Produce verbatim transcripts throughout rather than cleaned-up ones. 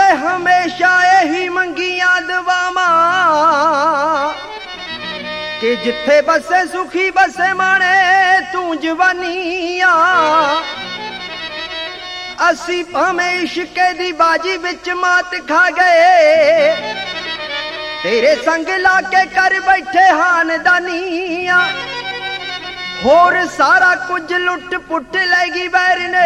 हमेशा यही मंगियां दुआवां कि जिथे बसे सुखी बसे माने तू जवानिया। असी भावें इश्के दी बाजी विच मात खा गए, तेरे संग लाके कर बैठे हानदानिया। होर सारा कुछ लुट पुट लैगी बैर ने,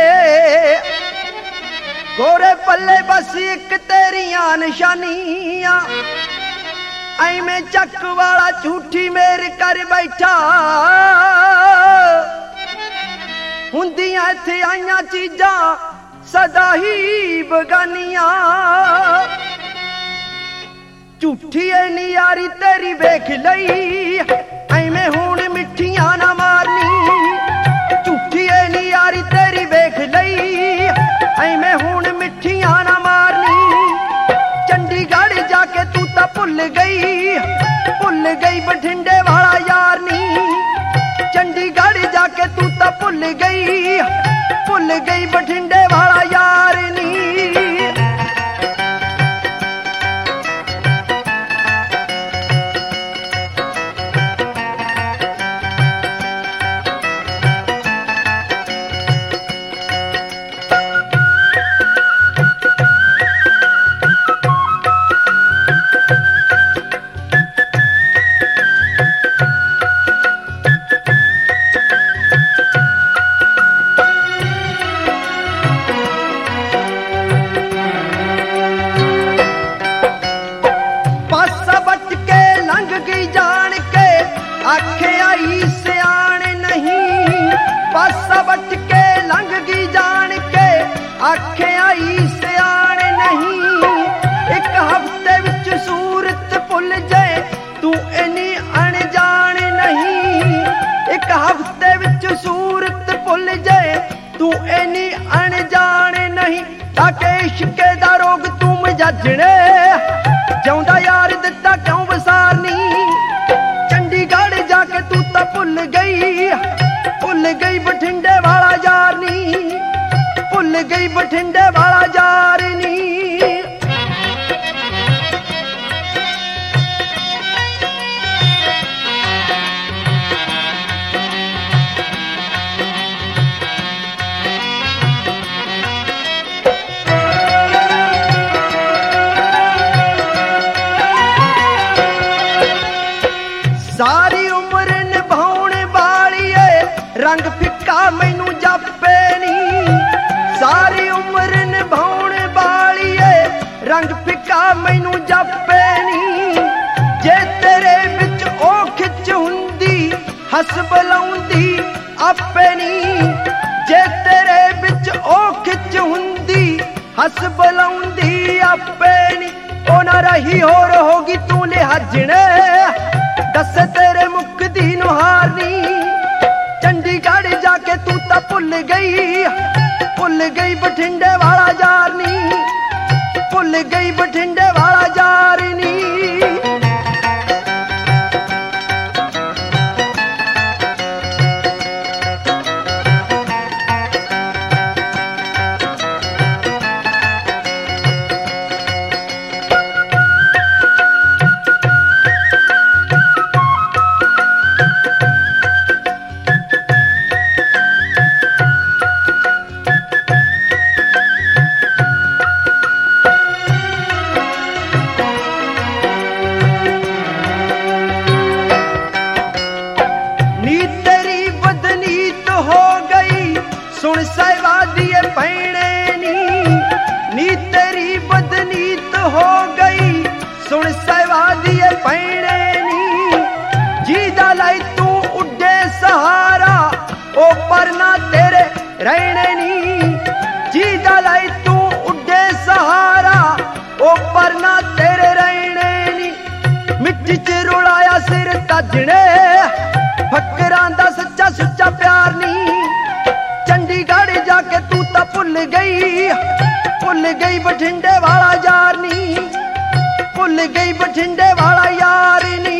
गोरे पल्ले बस एक तेरियां निशानियां। ऐवें चक वाला झूठी मेर कर बैठा, हुंदियां इत्थे आईयां चीजां सदा ही बगानियां। झूठी ऐ नी यारी तेरी वेख लई, ऐवें हुण मिठियां ना मारनी। झूठी ऐ नी यारी तेरी वेख लई, ऐवें हुण मिठियां ना मारनी। चंडीगढ़ जाके तू तां भुल गई, भुल गई बठिंडे वाला यार नी। चंडीगढ़ जाके तू तां भुल गई, भुल गई बठिंडे वाला यार नी। आखे आई सियाण नहीं, पासा बट के लंघ गई जान के। आखे आई सियाण नहीं, एक हफ्ते विच सूरत भुल जाए तू इन्नी अनजान नहीं। एक हफ्ते विच सूरत भुल जाए तू इन्नी अनजान नहीं। ताके इश्के दा रोग तू मजाजणे, जाउंदा यार दिता क्यों वसारनी। चंडीगढ़ जाके तू तां भुल गई, भुल गई बठिंडे वाला यार नी। भुल गई बठिंडे वाला यार नी। सारी उम्र निभाउण वाली है, रंग फिक्का मैनू जापे नी। सारी उम्र निभाउण वाली है, रंग फिक्का मैनू जापे नी। जे तेरे विच ओ खिच हुंदी, हस बुलाउंदी आपे नी। जे तेरे विच ओ खिच हुंदी, हस बुलाउंदी आपे नी। ओ ना रही होर होगी तू लिहाजणे, दस तेरे मुक्ति नुहारनी। चंडीगढ़ जाके तू तां भुल गई, भुल गई बठिंडे वाला यार नी। भुल गई बठिंडे वाला यार नी। सुन साहिबा दिए भैणे नी, नी तेरी बदनीत हो गई। सुन साहिबा दिए भैणे नी, जीदा लाई तू उड्डे सहारा ओ पर ना तेरे रहने नी। जीदा लाई तू उड्डे सहारा ओ पर ना तेरे रहने नी। मिट्टी च रुलाया सिर तजने, फकरां दा सच्चा सुच्चा प्यार नी। चंडीगढ़ जाके तू तां भुल गई, भुल गई बठिंडे वाला यार नी। भुल गई बठिंडे वाला यार नी।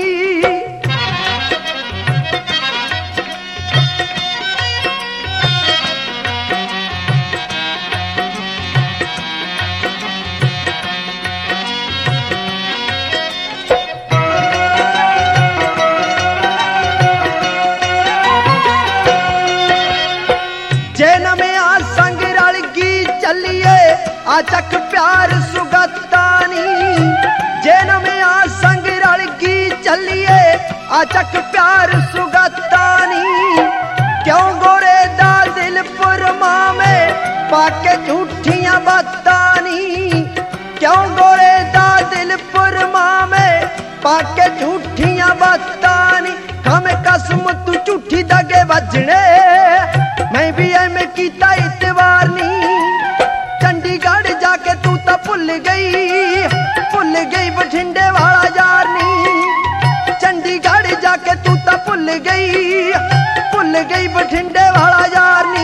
आ चक प्यार सुगता नी जन्म आ संग रल की चलिए आ चक प्यार सुगता नी क्यों गोरे दा दिल पुरमा में पाके झूठियां बातां नी क्यों गोरे दा दिल पुरमा में पाके झूठियां बातां नी खामे कसम तू झूठी दगे बजने मैं भी एम कीता इतवार नी चंडीगढ़ जाके तू तो भुल गई भुल गई बठिंडे वाला यार नी चंडीगढ़ जाके तू तो भुल गई भुल गई बठिंडे वाला यार नी